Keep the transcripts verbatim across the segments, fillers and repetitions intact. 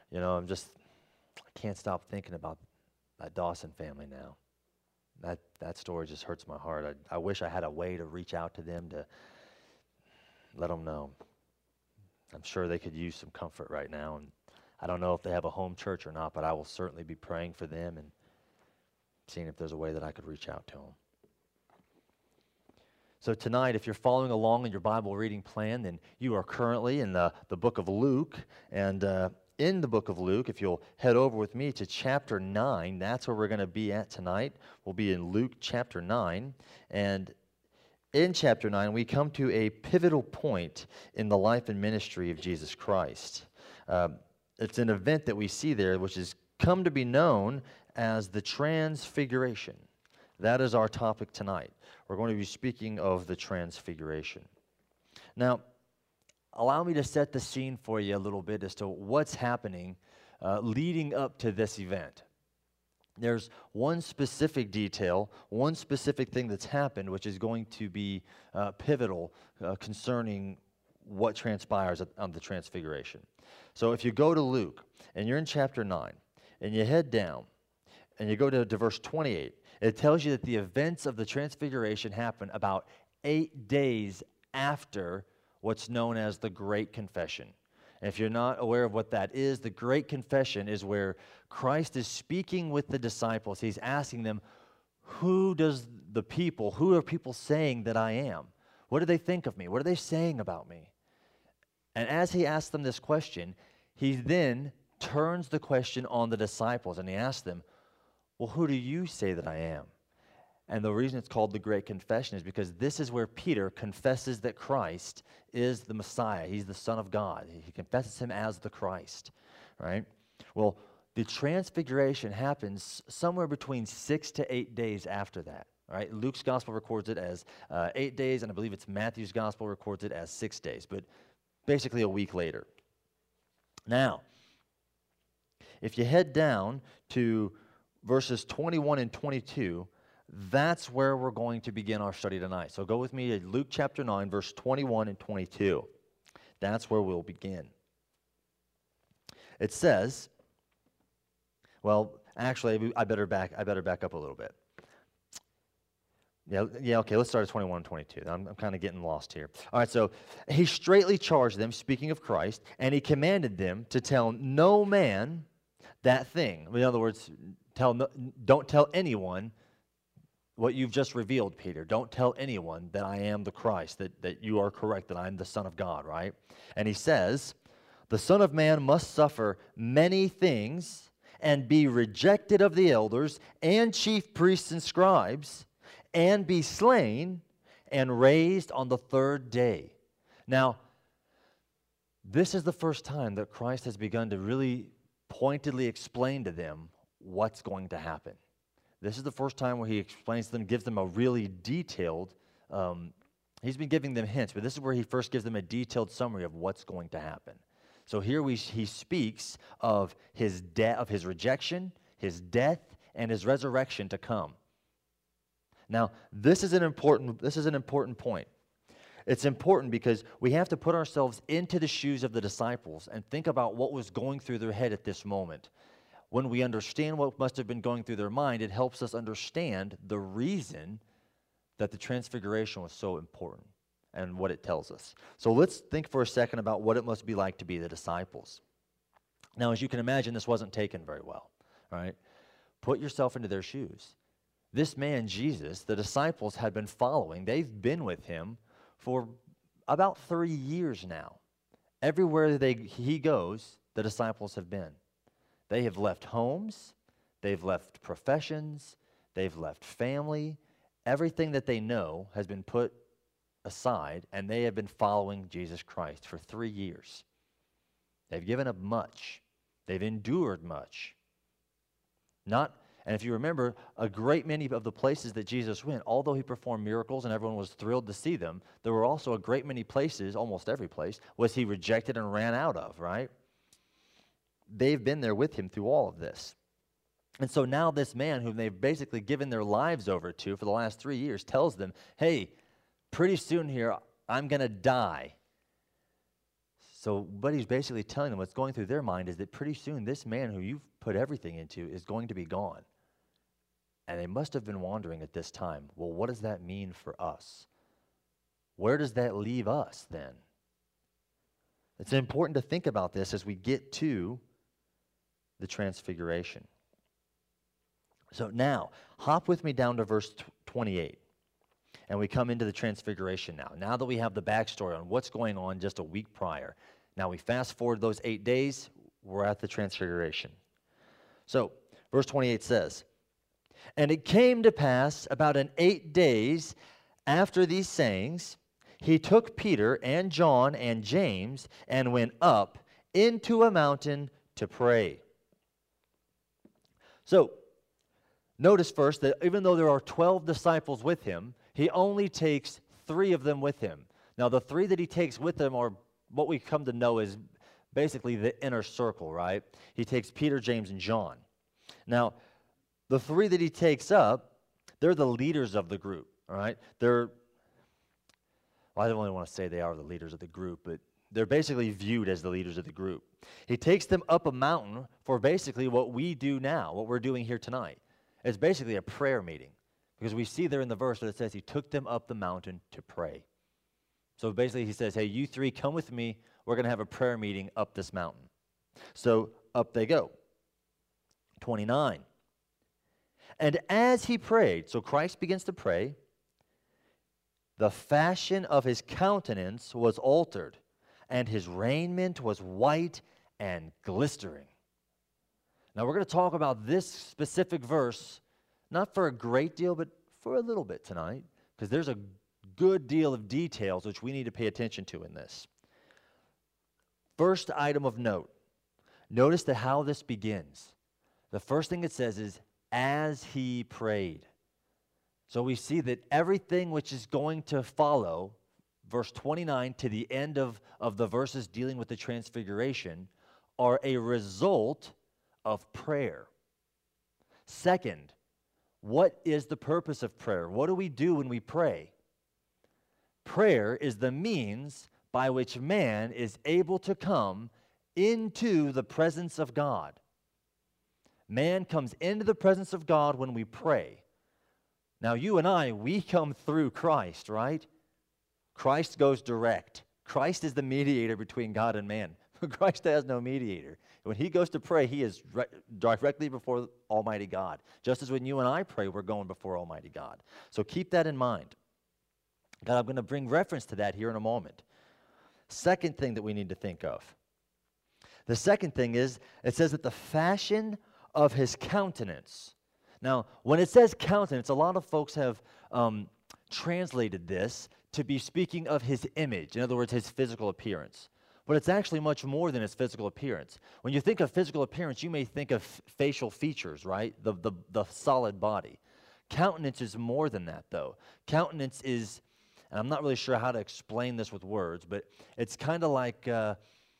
You know, I'm just, I can't stop thinking about that Dawson family now. That that story just hurts my heart. I, I wish I had a way to reach out to them to let them know. I'm sure they could use some comfort right now. And I don't know if they have a home church or not, but I will certainly be praying for them and seeing if there's a way that I could reach out to them. So tonight, if you're following along in your Bible reading plan, then you are currently in the, the book of Luke. And uh, in the book of Luke, if you'll head over with me to chapter nine, that's where we're going to be at tonight. We'll be in Luke chapter nine. And in chapter nine, we come to a pivotal point in the life and ministry of Jesus Christ. Uh, it's an event that we see there, which has come to be known as the Transfiguration. That is our topic tonight. We're going to be speaking of the Transfiguration. Now, allow me to set the scene for you a little bit as to what's happening uh, leading up to this event. There's one specific detail, one specific thing that's happened, which is going to be uh, pivotal uh, concerning what transpires on the Transfiguration. So if you go to Luke, and you're in chapter nine, and you head down, and you go to, to verse twenty-eight, it tells you that the events of the Transfiguration happen about eight days after what's known as the Great Confession. And if you're not aware of what that is, the Great Confession is where Christ is speaking with the disciples. He's asking them, who does the people, who are people saying that I am? What do they think of me? What are they saying about me? And as he asks them this question, he then turns the question on the disciples, and he asks them, well, who do you say that I am? And the reason it's called the Great Confession is because this is where Peter confesses that Christ is the Messiah. He's the Son of God. He confesses him as the Christ, right? Well, the Transfiguration happens somewhere between six to eight days after that, right? Luke's Gospel records it as uh, eight days, and I believe it's Matthew's Gospel records it as six days, but basically a week later. Now, if you head down to verses twenty-one and twenty-two, that's where we're going to begin our study tonight. So go with me to Luke chapter nine, verse twenty-one and twenty-two. That's where we'll begin. It says, well, actually, I better back, I better back up a little bit. Yeah, yeah, okay, let's start at twenty-one and twenty-two. I'm, I'm kind of getting lost here. All right, so he straightly charged them, speaking of Christ, and he commanded them to tell no man that thing. In other words, tell no, don't tell anyone what you've just revealed, Peter. Don't tell anyone that I am the Christ, that, that you are correct, that I'm the Son of God, right? And he says, the Son of Man must suffer many things and be rejected of the elders and chief priests and scribes and be slain and raised on the third day. Now, this is the first time that Christ has begun to really pointedly explain to them what's going to happen. This is the first time where he explains to them, gives them a really detailed, um, he's been giving them hints, but this is where he first gives them a detailed summary of what's going to happen. So here we, he speaks of his de- of his rejection, his death, and his resurrection to come. Now, this is an important, this is an important point. It's important because we have to put ourselves into the shoes of the disciples and think about what was going through their head at this moment. When we understand what must have been going through their mind, it helps us understand the reason that the Transfiguration was so important and what it tells us. So let's think for a second about what it must be like to be the disciples. Now, as you can imagine, this wasn't taken very well, right? Put yourself into their shoes. This man, Jesus, the disciples had been following. They've been with him for about three years now. Everywhere they, he goes, the disciples have been. They have left homes, they've left professions, they've left family. Everything that they know has been put aside, and they have been following Jesus Christ for three years. They've given up much. They've endured much. Not, and if you remember, a great many of the places that Jesus went, although he performed miracles and everyone was thrilled to see them, there were also a great many places, almost every place, was he rejected and ran out of, right? They've been there with him through all of this. And so now this man whom they've basically given their lives over to for the last three years tells them, hey, pretty soon here, I'm going to die. So what he's basically telling them, what's going through their mind is that pretty soon this man who you've put everything into is going to be gone. And they must have been wondering at this time, well, what does that mean for us? Where does that leave us then? It's important to think about this as we get to the transfiguration. So now, hop with me down to verse twenty-eight. And we come into the transfiguration now. Now that we have the backstory on what's going on just a week prior. Now we fast forward those eight days, we're at the transfiguration. So, verse twenty-eight says, "And it came to pass about an eight days after these sayings, he took Peter and John and James and went up into a mountain to pray." So, notice first that even though there are twelve disciples with him, he only takes three of them with him. Now, the three that he takes with him are what we come to know as basically the inner circle, right? He takes Peter, James, and John. Now, the three that he takes up, they're the leaders of the group, all right? They're, well, I don't really want to say they are the leaders of the group, but they're basically viewed as the leaders of the group. He takes them up a mountain for basically what we do now, what we're doing here tonight. It's basically a prayer meeting, because we see there in the verse that it says he took them up the mountain to pray. So basically he says, hey, you three come with me. We're going to have a prayer meeting up this mountain. So up they go. twenty-nine. "And as he prayed," so Christ begins to pray, "the fashion of his countenance was altered, and his raiment was white and glistering." Now we're going to talk about this specific verse, not for a great deal, but for a little bit tonight, because there's a good deal of details which we need to pay attention to in this. First item of note, notice that how this begins. The first thing it says is, as he prayed. So we see that everything which is going to follow, verse twenty-nine to the end of, of the verses dealing with the transfiguration, are a result of prayer. Second, what is the purpose of prayer? What do we do when we pray? Prayer is the means by which man is able to come into the presence of God. Man comes into the presence of God when we pray. Now, you and I, we come through Christ, right? Christ goes direct. Christ is the mediator between God and man. Christ has no mediator. When he goes to pray, he is re- directly before Almighty God. Just as when you and I pray, we're going before Almighty God. So keep that in mind. God, I'm going to bring reference to that here in a moment. Second thing that we need to think of. The second thing is, it says that the fashion of his countenance. Now, when it says countenance, a lot of folks have um, translated this to be speaking of his image. In other words, his physical appearance. But it's actually much more than his physical appearance. When you think of physical appearance, you may think of f- facial features, right? The, the, the solid body. Countenance is more than that, though. Countenance is, and I'm not really sure how to explain this with words, but it's kind of like uh,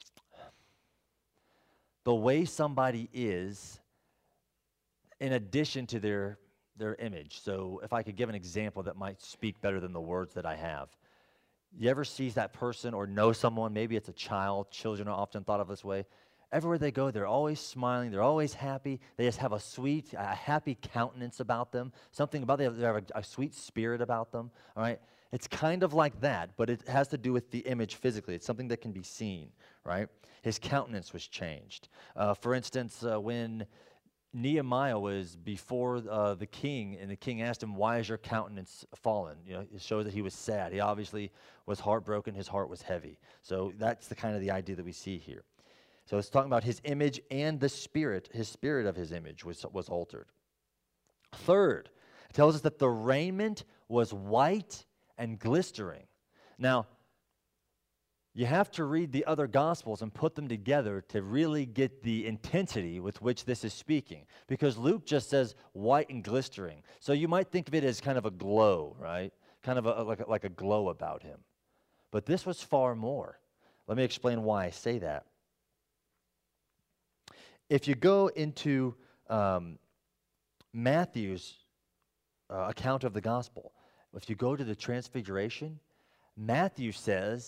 the way somebody is in addition to their, their image. So if I could give an example that might speak better than the words that I have. You ever see that person or know someone, maybe it's a child, children are often thought of this way. Everywhere they go, they're always smiling, they're always happy, they just have a sweet, a happy countenance about them, something about them, they have a, a sweet spirit about them, all right? It's kind of like that, but it has to do with the image physically. It's something that can be seen, right? His countenance was changed. Uh, for instance, uh, when Nehemiah was before uh, the king, and the king asked him, why is your countenance fallen? You know, it shows that he was sad. He obviously was heartbroken. His heart was heavy. So that's the kind of the idea that we see here. So it's talking about his image and the spirit, his spirit of his image was, was altered. Third, it tells us that the raiment was white and glistering. Now, you have to read the other Gospels and put them together to really get the intensity with which this is speaking. Because Luke just says white and glistering. So you might think of it as kind of a glow, right? Kind of a, like, a, like a glow about him. But this was far more. Let me explain why I say that. If you go into um, Matthew's uh, account of the Gospel, if you go to the Transfiguration, Matthew says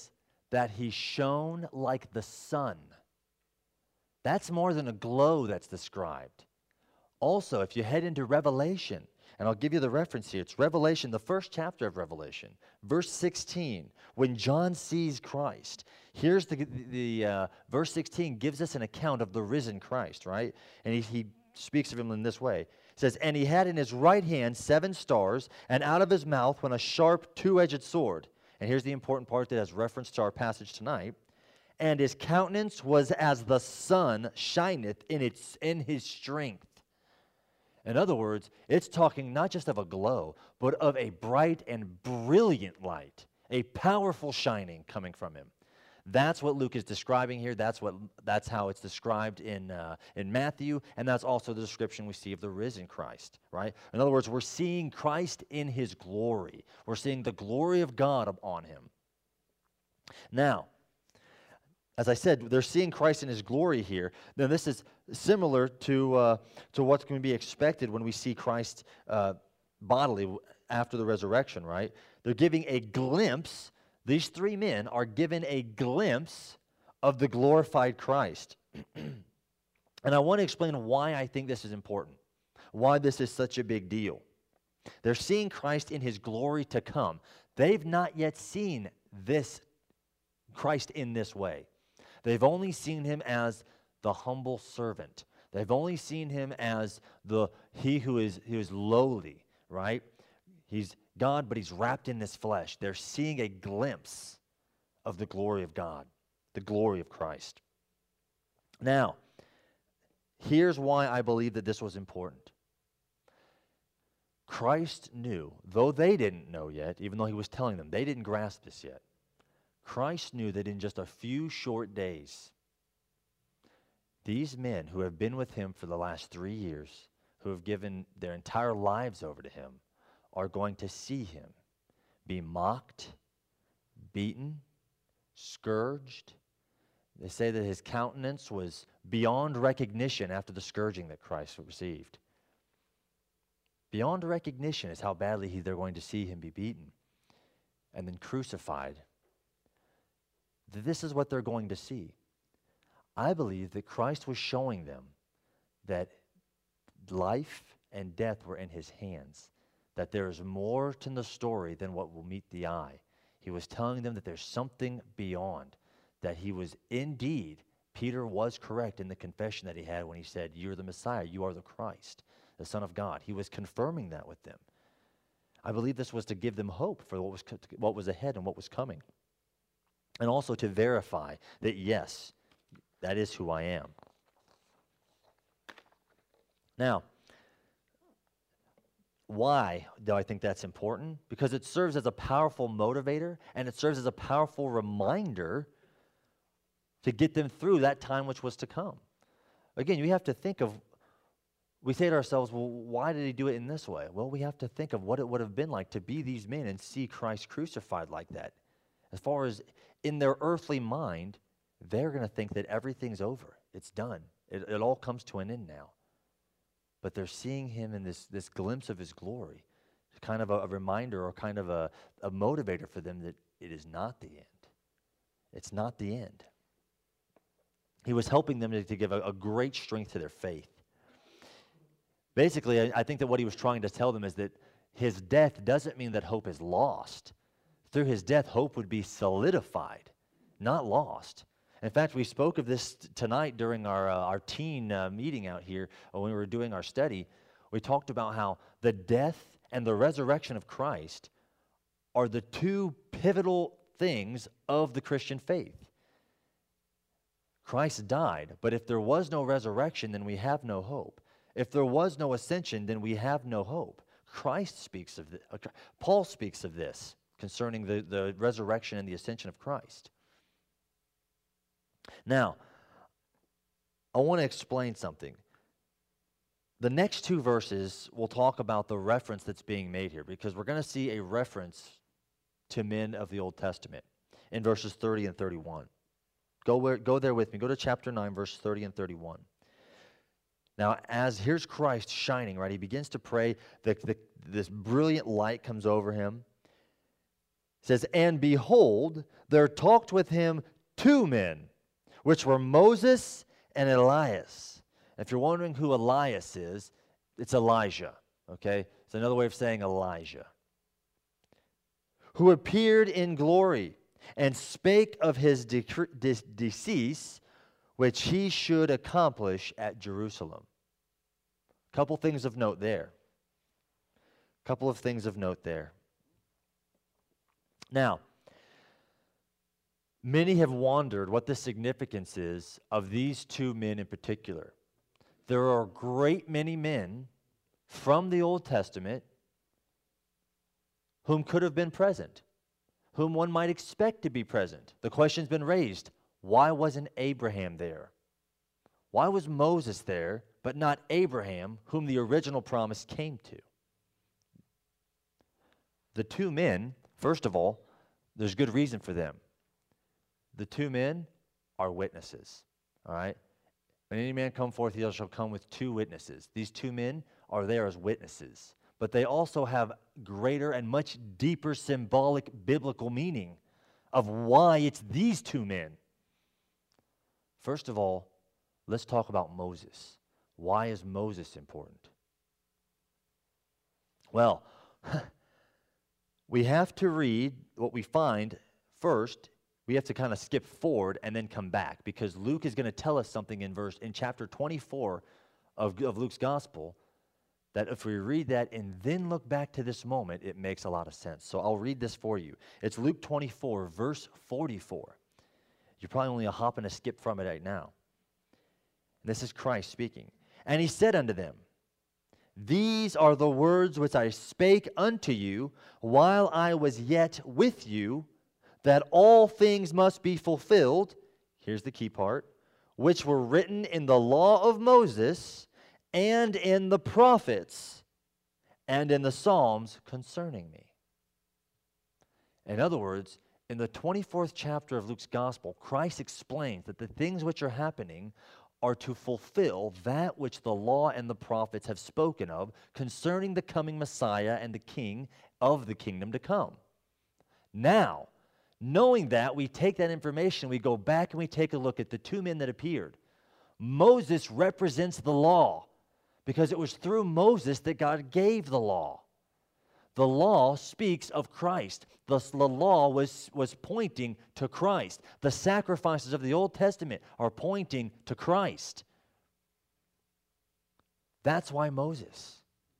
that he shone like the sun. That's more than a glow that's described. Also, if you head into Revelation, and I'll give you the reference here. It's Revelation, the first chapter of Revelation, verse sixteen. When John sees Christ, here's the, the uh, verse sixteen gives us an account of the risen Christ, right? And he, he speaks of him in this way. It says, and he had in his right hand seven stars, and out of his mouth went a sharp two-edged sword. And here's the important part that has reference to our passage tonight. And his countenance was as the sun shineth in its in his strength. In other words, it's talking not just of a glow, but of a bright and brilliant light, a powerful shining coming from him. That's what Luke is describing here. That's what that's how it's described in uh, in Matthew, and that's also the description we see of the risen Christ, right? In other words, we're seeing Christ in his glory. We're seeing the glory of God upon him. Now, as I said, they're seeing Christ in his glory here. Now, this is similar to uh, to what's going to be expected when we see Christ uh, bodily after the resurrection, right? They're giving a glimpse. These three men are given a glimpse of the glorified Christ. And I want to explain why I think this is important, why this is such a big deal. They're seeing Christ in his glory to come. They've not yet seen this Christ in this way. They've only seen him as the humble servant. They've only seen him as the he who is who is lowly, right? He's God, but he's wrapped in this flesh. They're seeing a glimpse of the glory of God, the glory of Christ. Now, here's why I believe that this was important. Christ knew, though they didn't know yet, even though he was telling them, they didn't grasp this yet. Christ knew that in just a few short days, these men who have been with him for the last three years, who have given their entire lives over to him, are going to see him be mocked, beaten, scourged. They say that his countenance was beyond recognition after the scourging that Christ received. Beyond recognition is how badly he, they're going to see him be beaten and then crucified. This is what they're going to see. I believe that Christ was showing them that life and death were in his hands, that there is more to the story than what will meet the eye. He was telling them that there's something beyond, that he was indeed, Peter was correct in the confession that he had when he said, you're the Messiah, you are the Christ, the Son of God. He was confirming that with them. I believe this was to give them hope for what was, what was ahead and what was coming. And also to verify that, yes, that is who I am. Now, why do I think that's important? Because it serves as a powerful motivator, and it serves as a powerful reminder to get them through that time which was to come. Again, you have to think of, we say to ourselves, well, why did he do it in this way? Well, we have to think of what it would have been like to be these men and see Christ crucified like that. As far as in their earthly mind, they're going to think that everything's over. It's done. It, it all comes to an end now. But they're seeing him in this, this glimpse of his glory. It's kind of a, a reminder or kind of a, a motivator for them that it is not the end. It's not the end. He was helping them to, to give a, a great strength to their faith. Basically, I, I think that what he was trying to tell them is that his death doesn't mean that hope is lost. Through his death, hope would be solidified, not lost. In fact, we spoke of this t- tonight during our uh, our teen uh, meeting out here when we were doing our study. We talked about how the death and the resurrection of Christ are the two pivotal things of the Christian faith. Christ died, but if there was no resurrection, then we have no hope. If there was no ascension, then we have no hope. Christ speaks of this. Paul speaks of this concerning the, the resurrection and the ascension of Christ. Now, I want to explain something. The next two verses will talk about the reference that's being made here, because we're going to see a reference to men of the Old Testament in verses thirty and thirty-one. Go, where, go there with me. Go to chapter nine, verse thirty and thirty-one. Now, as here's Christ shining, right? He begins to pray. The, the, this brilliant light comes over him. It says, and behold, there talked with him two men, which were Moses and Elias. If you're wondering who Elias is, it's Elijah, okay? It's another way of saying Elijah. Who appeared in glory and spake of his decre- de- decease, which he should accomplish at Jerusalem. Couple things of note there. Couple of things of note there. Now, many have wondered what the significance is of these two men in particular. There are a great many men from the Old Testament whom could have been present, whom one might expect to be present. The question's been raised, why wasn't Abraham there? Why was Moses there, but not Abraham, whom the original promise came to? The two men, first of all, there's good reason for them. The two men are witnesses, all right? When any man come forth, he shall come with two witnesses. These two men are there as witnesses, but they also have greater and much deeper symbolic biblical meaning of why it's these two men. First of all, let's talk about Moses. Why is Moses important? Well, we have to read what we find first. We have to kind of skip forward and then come back, because Luke is going to tell us something in verse in chapter twenty-four of, of Luke's gospel, that if we read that and then look back to this moment, it makes a lot of sense. So I'll read this for you. It's Luke twenty-four, verse forty-four. You're probably only a hop and a skip from it right now. This is Christ speaking. And he said unto them, these are the words which I spake unto you while I was yet with you, that all things must be fulfilled, here's the key part, which were written in the law of Moses and in the prophets and in the Psalms concerning me. In other words, in the twenty-fourth chapter of Luke's gospel, Christ explains that the things which are happening are to fulfill that which the law and the prophets have spoken of concerning the coming Messiah and the King of the kingdom to come. Now, knowing that, we take that information, we go back and we take a look at the two men that appeared. Moses represents the law, because it was through Moses that God gave the law. The law speaks of Christ. The, the law was, was pointing to Christ. The sacrifices of the Old Testament are pointing to Christ. That's why Moses.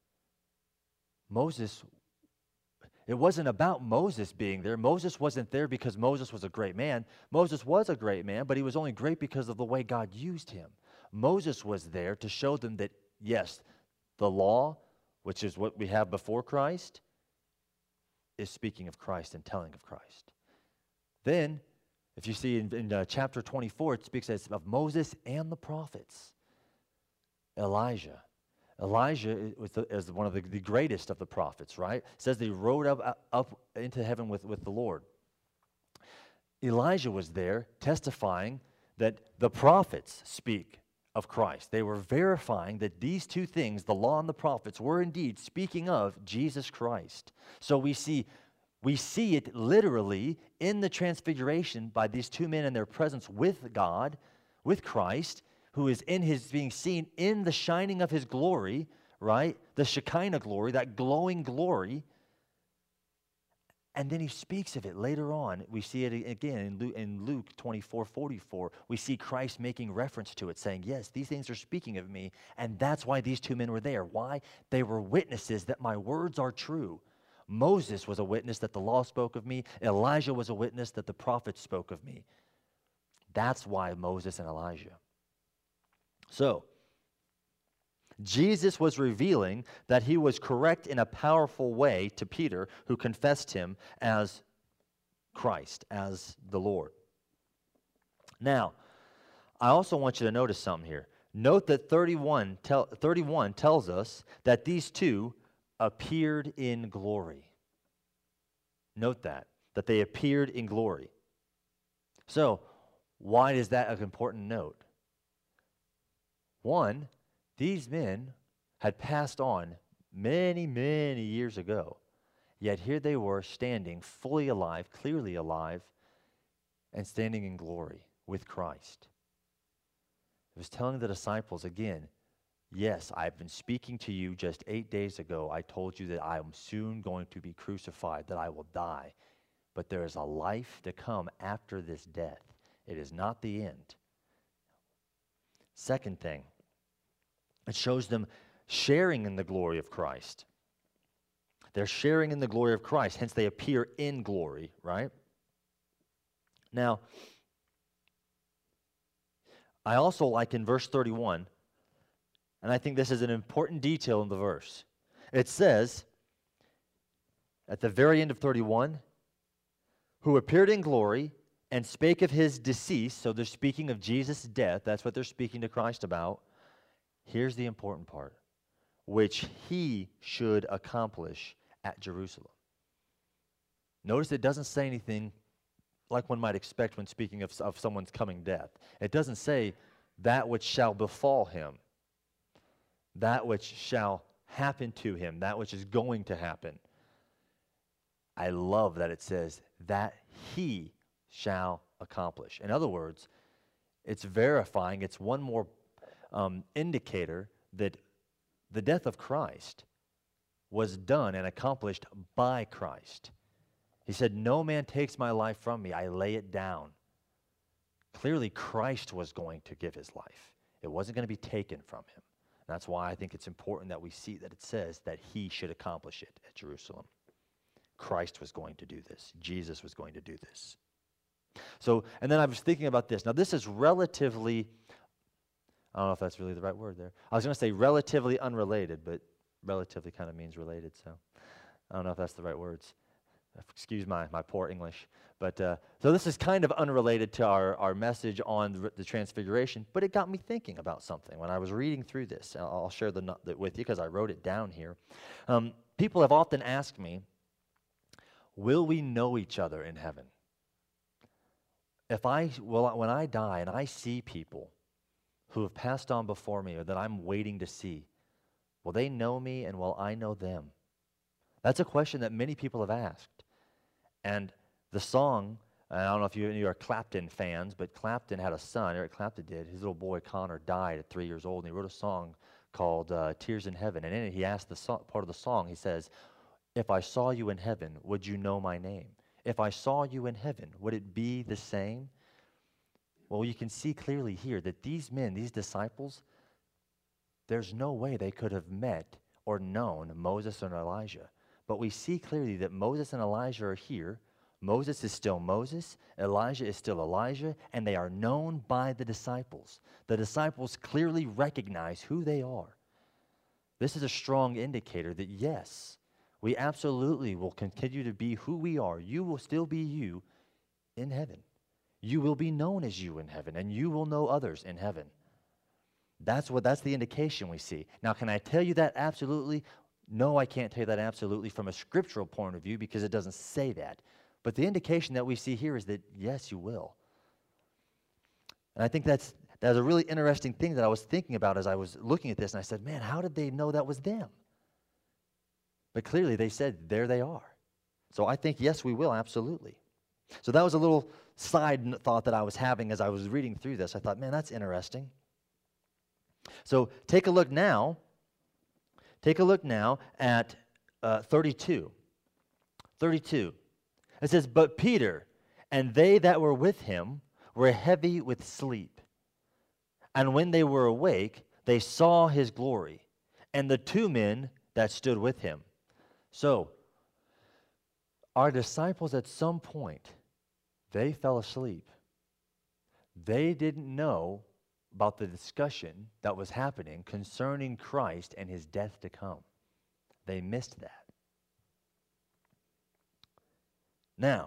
Moses, it wasn't about Moses being there. Moses wasn't there because Moses was a great man. Moses was a great man, but he was only great because of the way God used him. Moses was there to show them that, yes, the law, which is what we have before Christ, is speaking of Christ and telling of Christ. Then, if you see in, in uh, chapter twenty-four, it speaks as of Moses and the prophets. Elijah. Elijah was the, is one of the, the greatest of the prophets, right? It says that he rode up, up into heaven with, with the Lord. Elijah was there testifying that the prophets speak of Christ. They were verifying that these two things, the law and the prophets, were indeed speaking of Jesus Christ. So we see we see it literally in the transfiguration by these two men in their presence with God, with Christ, who is in his being seen in the shining of his glory, right? The Shekinah glory, that glowing glory. And then he speaks of it later on. We see it again in Luke, in Luke twenty-four forty-four. We see Christ making reference to it, saying, yes, these things are speaking of me, and that's why these two men were there. Why? They were witnesses that my words are true. Moses was a witness that the law spoke of me. Elijah was a witness that the prophets spoke of me. That's why Moses and Elijah. So, Jesus was revealing that he was correct in a powerful way to Peter, who confessed him as Christ, as the Lord. Now, I also want you to notice something here. Note that thirty-one, tell, thirty-one tells us that these two appeared in glory. Note that, that they appeared in glory. So, why is that an important note? One, these men had passed on many, many years ago. Yet here they were standing fully alive, clearly alive, and standing in glory with Christ. It was telling the disciples again, yes, I've been speaking to you just eight days ago. I told you that I am soon going to be crucified, that I will die. But there is a life to come after this death. It is not the end. Second thing, it shows them sharing in the glory of Christ. They're sharing in the glory of Christ, hence they appear in glory, right? Now, I also like in verse thirty-one, and I think this is an important detail in the verse. It says, at the very end of thirty-one, who appeared in glory and spake of his decease. So they're speaking of Jesus' death. That's what they're speaking to Christ about. Here's the important part, which he should accomplish at Jerusalem. Notice it doesn't say anything like one might expect when speaking of, of someone's coming death. It doesn't say that which shall befall him, that which shall happen to him, that which is going to happen. I love that it says that he shall accomplish. In other words, it's verifying, it's one more um, indicator that the death of Christ was done and accomplished by Christ. He said, no man takes my life from me, I lay it down. Clearly, Christ was going to give his life. It wasn't going to be taken from him. That's why I think it's important that we see that it says that he should accomplish it at Jerusalem. Christ was going to do this. Jesus was going to do this. So, and then I was thinking about this. Now, this is relatively, I don't know if that's really the right word there. I was going to say relatively unrelated, but relatively kind of means related, so I don't know if that's the right words. Excuse my, my poor English. But uh, so this is kind of unrelated to our, our message on the, the Transfiguration, but it got me thinking about something when I was reading through this. I'll, I'll share the, the with you because I wrote it down here. Um, people have often asked me, will we know each other in heaven? If I, well, when I die and I see people who have passed on before me or that I'm waiting to see, will they know me and will I know them? That's a question that many people have asked. And the song, I don't know if you, you are Clapton fans, but Clapton had a son, Eric Clapton did. His little boy Connor died at three years old, and he wrote a song called uh, Tears in Heaven. And in it, he asked the so- part of the song, he says, if I saw you in heaven, would you know my name? If I saw you in heaven, would it be the same? Well, you can see clearly here that these men, these disciples, there's no way they could have met or known Moses and Elijah. But we see clearly that Moses and Elijah are here. Moses is still Moses, Elijah is still Elijah, and they are known by the disciples. The disciples clearly recognize who they are. This is a strong indicator that, yes, we absolutely will continue to be who we are. You will still be you in heaven. You will be known as you in heaven, and you will know others in heaven. That's what, that's the indication we see. Now, can I tell you that absolutely? No, I can't tell you that absolutely from a scriptural point of view because it doesn't say that. But the indication that we see here is that, yes, you will. And I think that's, that's a really interesting thing that I was thinking about as I was looking at this, and I said, man, how did they know that was them? But clearly they said, there they are. So I think, yes, we will, absolutely. So that was a little side thought that I was having as I was reading through this. I thought, man, that's interesting. So take a look now. Take a look now at uh, thirty-two. thirty-two. It says, but Peter and they that were with him were heavy with sleep. And when they were awake, they saw his glory, and the two men that stood with him. So, our disciples at some point, they fell asleep. They didn't know about the discussion that was happening concerning Christ and his death to come. They missed that. Now,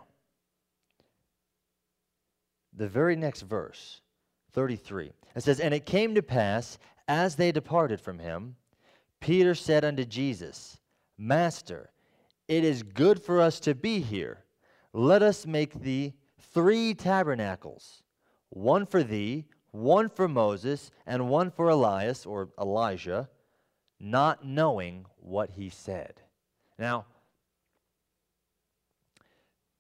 the very next verse, thirty-three, it says, and it came to pass, as they departed from him, Peter said unto Jesus, Master, it is good for us to be here. Let us make thee three tabernacles, one for thee, one for Moses, and one for Elias, or Elijah, not knowing what he said. Now,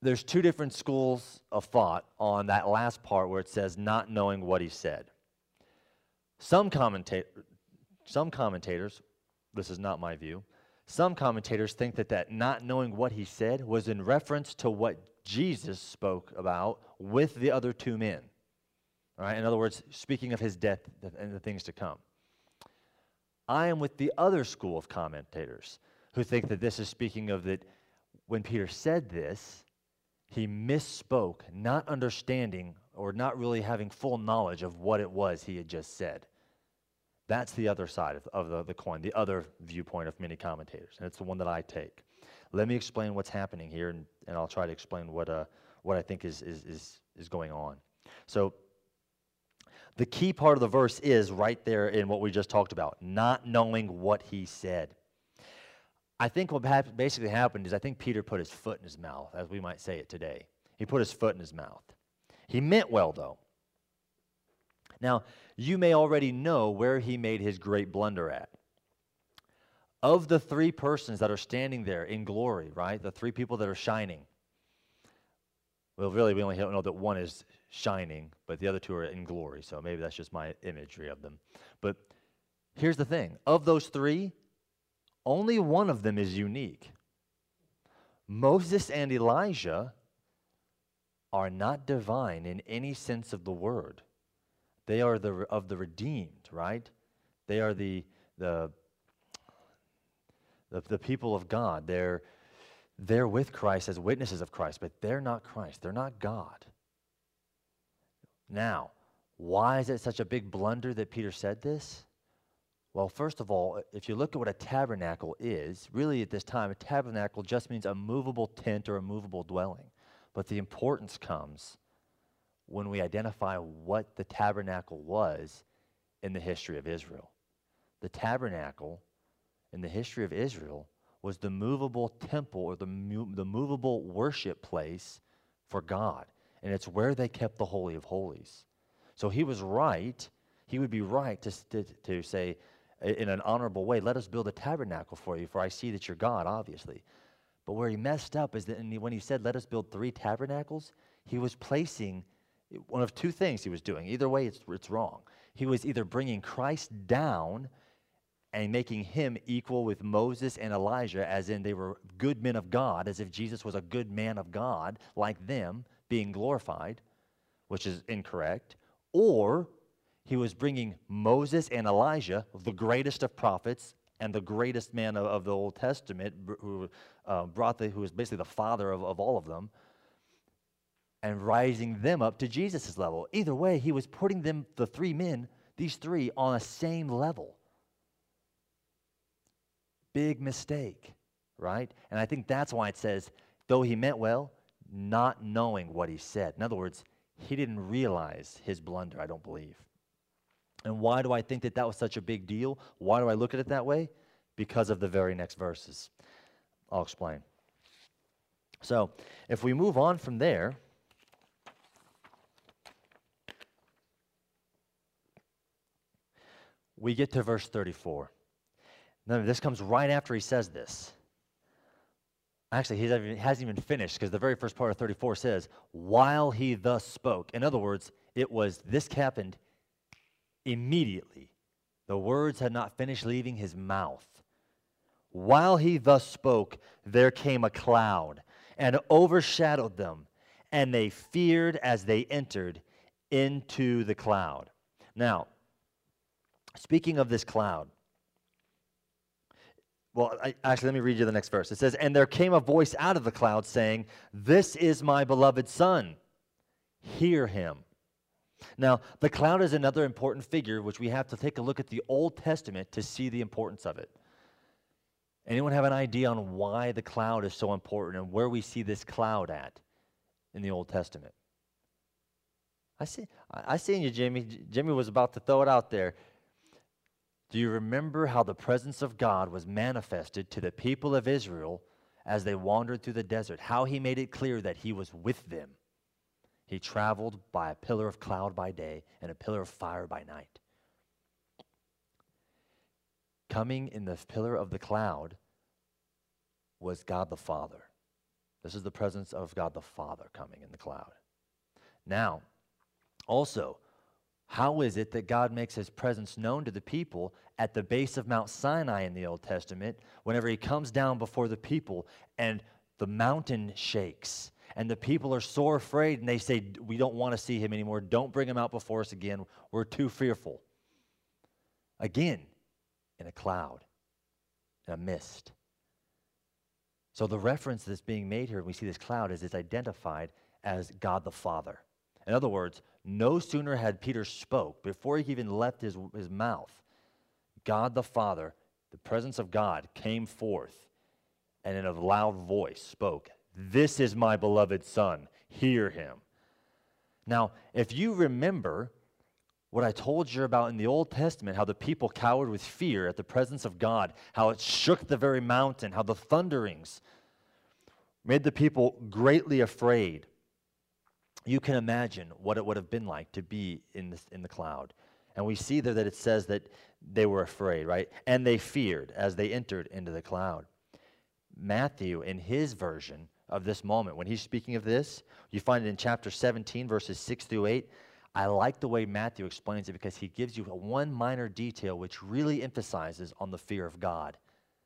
there's two different schools of thought on that last part where it says not knowing what he said. Some commenta- some commentators, this is not my view, some commentators think that that not knowing what he said was in reference to what Jesus spoke about with the other two men. All right? In other words, speaking of his death and the things to come. I am with the other school of commentators who think that this is speaking of that when Peter said this, he misspoke, not understanding or not really having full knowledge of what it was he had just said. That's the other side of, of the, the coin, the other viewpoint of many commentators, and it's the one that I take. Let me explain what's happening here, and, and I'll try to explain what uh, what I think is, is, is, is going on. So the key part of the verse is right there in what we just talked about, not knowing what he said. I think what hap- basically happened is I think Peter put his foot in his mouth, as we might say it today. He put his foot in his mouth. He meant well, though. Now, you may already know where he made his great blunder at. Of the three persons that are standing there in glory, right, the three people that are shining, well, really, we only know that one is shining, but the other two are in glory, so maybe that's just my imagery of them. But here's the thing. Of those three, only one of them is unique. Moses and Elijah are not divine in any sense of the word. They are the of the redeemed, right? They are the the the, the people of God. They're they're with Christ as witnesses of Christ, but they're not Christ. They're not God. Now, why is it such a big blunder that Peter said this? Well, first of all, if you look at what a tabernacle is, really at this time, a tabernacle just means a movable tent or a movable dwelling. But the importance comes when we identify what the tabernacle was in the history of Israel. The tabernacle in the history of Israel was the movable temple or the, mo- the movable worship place for God. And it's where they kept the Holy of Holies. So he was right, he would be right to, to, to say, in an honorable way, let us build a tabernacle for you, for I see that you're God, obviously. But where he messed up is that when he said, let us build three tabernacles, he was placing one of two things he was doing. Either way, it's, it's wrong. He was either bringing Christ down and making him equal with Moses and Elijah, as in they were good men of God, as if Jesus was a good man of God, like them, being glorified, which is incorrect. Or he was bringing Moses and Elijah, the greatest of prophets and the greatest man of, of the Old Testament, who uh, brought the, who was basically the father of, of all of them, and rising them up to Jesus' level. Either way, he was putting them, the three men, these three, on a same level. Big mistake, right? And I think that's why it says, though he meant well, not knowing what he said. In other words, he didn't realize his blunder, I don't believe. And why do I think that that was such a big deal? Why do I look at it that way? Because of the very next verses. I'll explain. So, if we move on from there, we get to verse thirty-four. Now, this comes right after he says this. Actually, he hasn't even finished, because the very first part of thirty-four says, while he thus spoke. In other words, it was, this happened immediately. The words had not finished leaving his mouth. While he thus spoke, there came a cloud and overshadowed them, and they feared as they entered into the cloud. Now, speaking of this cloud, well, I, actually, let me read you the next verse. It says, and there came a voice out of the cloud saying, this is my beloved Son. Hear him. Now, the cloud is another important figure, which we have to take a look at the Old Testament to see the importance of it. Anyone have an idea on why the cloud is so important and where we see this cloud at in the Old Testament? I see, I seen you, Jimmy. Jimmy was about to throw it out there. Do you remember how the presence of God was manifested to the people of Israel as they wandered through the desert? How he made it clear that he was with them. He traveled by a pillar of cloud by day and a pillar of fire by night. Coming in the pillar of the cloud was God the Father. This is the presence of God the Father coming in the cloud. Now, also, how is it that God makes his presence known to the people at the base of Mount Sinai in the Old Testament whenever he comes down before the people and the mountain shakes and the people are sore afraid and they say, we don't want to see him anymore. Don't bring him out before us again. We're too fearful. Again, in a cloud, in a mist. So the reference that's being made here, when we see this cloud, is it's identified as God the Father. In other words, no sooner had Peter spoke, before he even left his, his mouth, God the Father, the presence of God, came forth and in a loud voice spoke, "This is my beloved Son, hear him." Now, if you remember what I told you about in the Old Testament, how the people cowered with fear at the presence of God, how it shook the very mountain, how the thunderings made the people greatly afraid. You can imagine what it would have been like to be in, this, in the cloud. And we see there that it says that they were afraid, right? And they feared as they entered into the cloud. Matthew, in his version of this moment, when he's speaking of this, you find it in chapter seventeen, verses six through eight. I like the way Matthew explains it because he gives you a one minor detail which really emphasizes on the fear of God.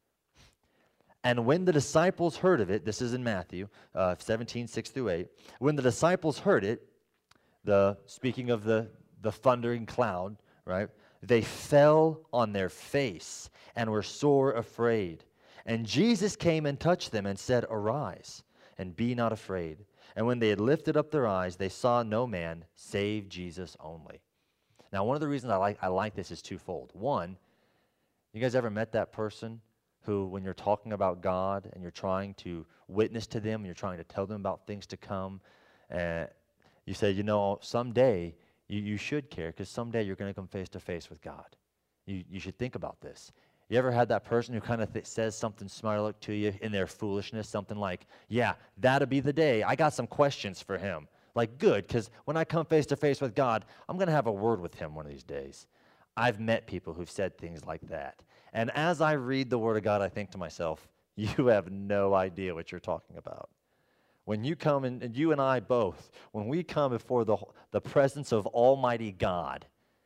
And when the disciples heard of it, this is in Matthew uh, seventeen, six through eight. When the disciples heard it, the speaking of the, the thundering cloud, right? They fell on their face and were sore afraid. And Jesus came and touched them and said, "Arise, and be not afraid." And when they had lifted up their eyes, they saw no man save Jesus only. Now, one of the reasons I like I like this is twofold. One, you guys ever met that person who, when you're talking about God and you're trying to witness to them, and you're trying to tell them about things to come, uh, you say, you know, someday you, you should care because someday you're going to come face to face with God. You, you should think about this. You ever had that person who kind of th- says something smart to you in their foolishness, something like, yeah, that'll be the day. I got some questions for him. Like, good, because when I come face to face with God, I'm going to have a word with him one of these days. I've met people who've said things like that. And as I read the Word of God, I think to myself, you have no idea what you're talking about. When you come, in, and you and I both, when we come before the, the presence of Almighty God,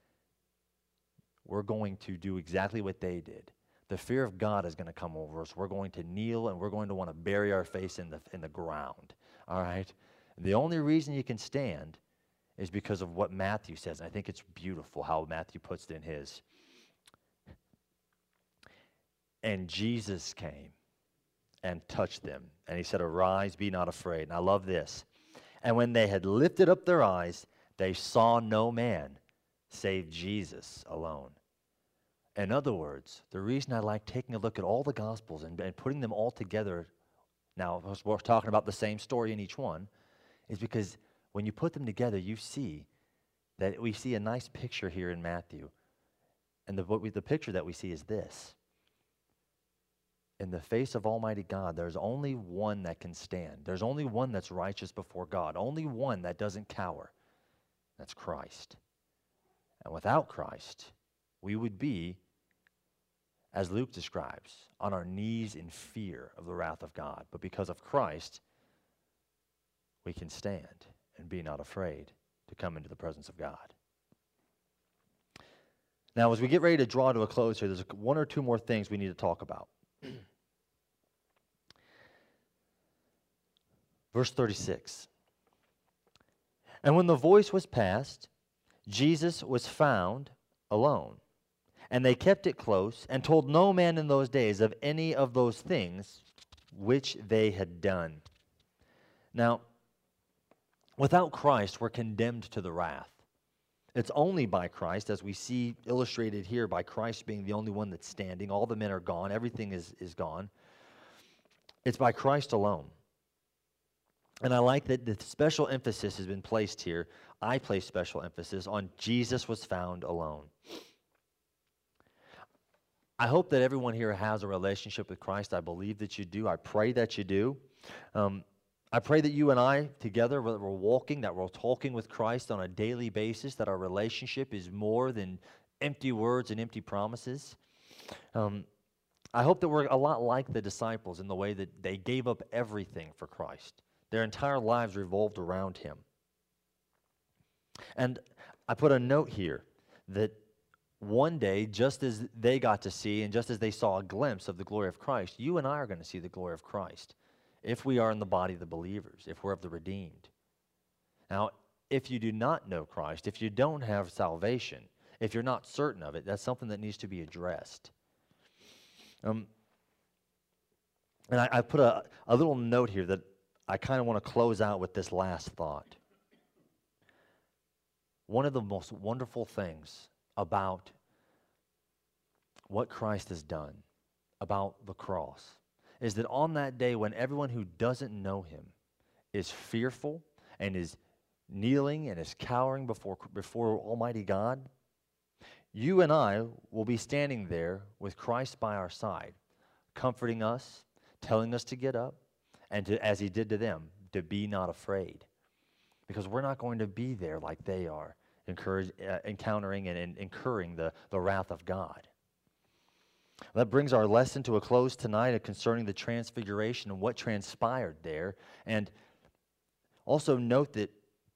we're going to do exactly what they did. The fear of God is going to come over us. We're going to kneel and we're going to want to bury our face in the, in the ground. All right? The only reason you can stand is because of what Matthew says. I think it's beautiful how Matthew puts it in his. And Jesus came and touched them. And he said, "Arise, be not afraid." And I love this. And when they had lifted up their eyes, they saw no man save Jesus alone. In other words, the reason I like taking a look at all the Gospels and, and putting them all together, now we're talking about the same story in each one, is because when you put them together, you see that we see a nice picture here in Matthew. And the, what we, the picture that we see is this. In the face of Almighty God, there's only one that can stand. There's only one that's righteous before God. Only one that doesn't cower. That's Christ. And without Christ, we would be, as Luke describes, on our knees in fear of the wrath of God. But because of Christ, we can stand and be not afraid to come into the presence of God. Now, as we get ready to draw to a close here, there's one or two more things we need to talk about. Verse thirty-six. And when the voice was passed, Jesus was found alone. And they kept it close and told no man in those days of any of those things which they had done. Now, without Christ, we're condemned to the wrath. It's only by Christ, as we see illustrated here, by Christ being the only one that's standing. All the men are gone. Everything is, is gone. It's by Christ alone. And I like that the special emphasis has been placed here. I place special emphasis on Jesus was found alone. I hope that everyone here has a relationship with Christ. I believe that you do. I pray that you do. Um, I pray that you and I together, that we're walking, that we're talking with Christ on a daily basis, that our relationship is more than empty words and empty promises. Um, I hope that we're a lot like the disciples in the way that they gave up everything for Christ. Their entire lives revolved around him. And I put a note here that one day, just as they got to see and just as they saw a glimpse of the glory of Christ, you and I are going to see the glory of Christ if we are in the body of the believers, if we're of the redeemed. Now, if you do not know Christ, if you don't have salvation, if you're not certain of it, that's something that needs to be addressed. Um, and I, I put a, a little note here that I kind of want to close out with this last thought. One of the most wonderful things about what Christ has done, about the cross, is that on that day when everyone who doesn't know him is fearful and is kneeling and is cowering before, before Almighty God, you and I will be standing there with Christ by our side, comforting us, telling us to get up, and to, as he did to them, to be not afraid. Because we're not going to be there like they are, encourage, uh, encountering and, and incurring the, the wrath of God. That brings our lesson to a close tonight concerning the transfiguration and what transpired there. And also note that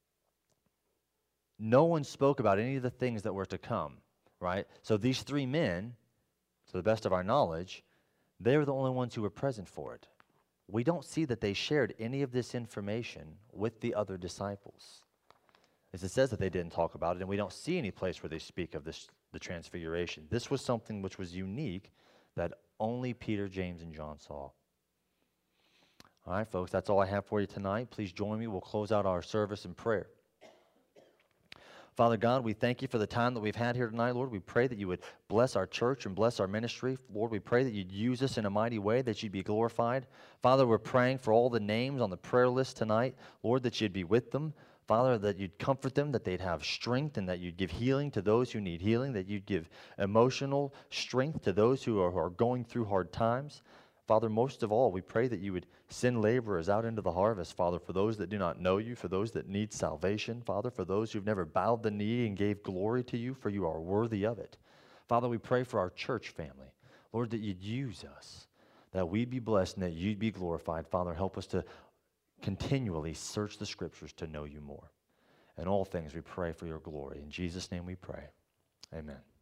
no one spoke about any of the things that were to come, right? So these three men, to the best of our knowledge, they were the only ones who were present for it. We don't see that they shared any of this information with the other disciples. As it says that they didn't talk about it, and we don't see any place where they speak of this, the transfiguration. This was something which was unique that only Peter, James, and John saw. All right, folks, that's all I have for you tonight. Please join me. We'll close out our service in prayer. Father God, we thank you for the time that we've had here tonight, Lord. We pray that you would bless our church and bless our ministry. Lord, we pray that you'd use us in a mighty way, that you'd be glorified. Father, we're praying for all the names on the prayer list tonight. Lord, that you'd be with them. Father, that you'd comfort them, that they'd have strength, and that you'd give healing to those who need healing, that you'd give emotional strength to those who are, who are going through hard times. Father, most of all, we pray that you would send laborers out into the harvest, Father, for those that do not know you, for those that need salvation, Father, for those who've never bowed the knee and gave glory to you, for you are worthy of it. Father, we pray for our church family. Lord, that you'd use us, that we'd be blessed and that you'd be glorified. Father, help us to continually search the Scriptures to know you more. In all things we pray for your glory. In Jesus' name we pray. Amen.